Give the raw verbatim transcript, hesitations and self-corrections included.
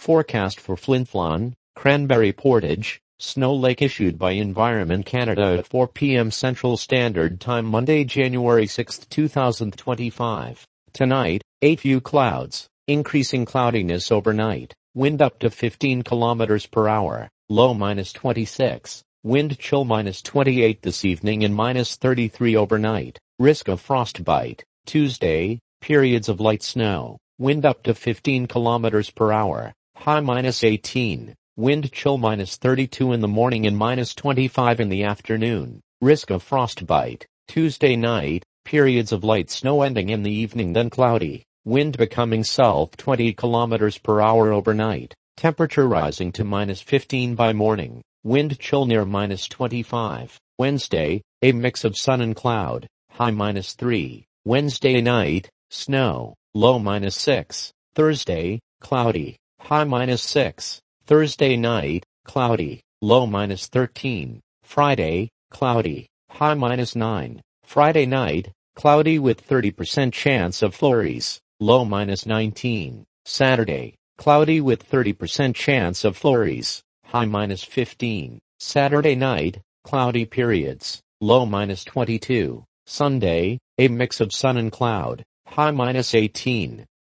Forecast for Flin Flon, Cranberry Portage, Snow Lake issued by Environment Canada at four p m Central Standard Time Monday, January sixth, two thousand twenty-five. Tonight, eight few clouds, increasing cloudiness overnight, wind up to fifteen kilometers per hour, low minus twenty-six, wind chill minus twenty-eight this evening and minus thirty-three overnight, risk of frostbite. Tuesday, periods of light snow, wind up to fifteen kilometers per hour, high minus eighteen, wind chill minus thirty-two in the morning and minus twenty-five in the afternoon, risk of frostbite. Tuesday night, periods of light snow ending in the evening then cloudy, wind becoming south twenty kilometers per hour overnight, temperature rising to minus fifteen by morning, wind chill near minus twenty-five. Wednesday, a mix of sun and cloud, high minus three. Wednesday night, snow, low minus six. Thursday, cloudy, high minus six. Thursday night, cloudy, low minus thirteen. Friday, cloudy, high minus nine. Friday night, cloudy with thirty percent chance of flurries, low minus nineteen. Saturday, cloudy with thirty percent chance of flurries, high minus fifteen. Saturday night, cloudy periods, low minus twenty-two. Sunday, a mix of sun and cloud, high minus eighteen.